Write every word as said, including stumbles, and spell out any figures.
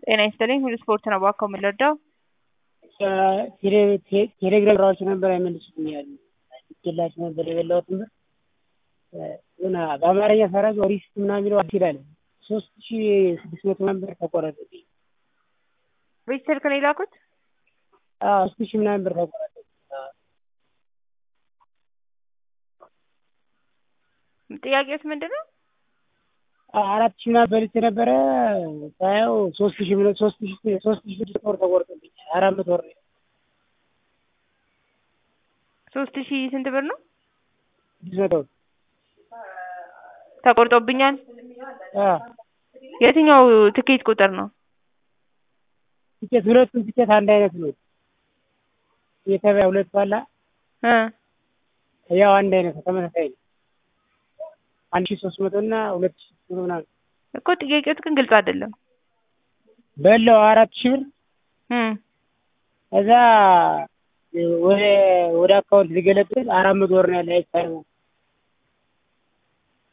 ጤና ይስጥልኝ ሁሉ ስፖርት ነው እባክዎ ምን ልርዳዎ? ቴሌግራም ራሱ ነበር አይመልሱልኝም ልኬላቸው ነበር የበላሁትን ብር የሆነ በአማርኛ ሳደርገው ሪሲት ምናምን የሚለው አልሄድ አለኝ ሶስት ሺህ ስድስት መቶ ምናምን ብር ተቆረጠብኝ። በዚህ ስልክ ነው የላኩት? አዎ ሶስት ሺህ ምናምን ብር ተቆረጠብኝ። ጥያቄውስ ምንድነው? አራት ሺህ ምናምን በልቼ ነበረ ሳየው ሶስት ሺህ ሶስት ሺህ ሶስት ሺህ ስድስት መቶ ብር ተቆርጦብኛል አራት መቶ ብር ነው። ሶስት ሺህ ስንት ብር ነው? ስድስት መቶ ብር ተቆርጦብኛል? አዎ የትኛው ትኬት ቁጥር ነው? ትኬት ሁለቱም ትኬት አንድ አይነት ነው። የተበያ ሁለቱ አለ እ ያው አንድ አይነት ነው ተመሳሳይ ነው። አንድ ሺህ ሶስት መቶ እና ሁለት ሺህ ስድስት መቶ ምናምን እኮ ጥያቄዎት ግን ግልጽ አይደለም። በላው አራት ሺህ ብር እ ከዛ ወደ ወደ አካውንት ሲገለብጥ አራት መቶ ብር ነው ያለው አይቻልም።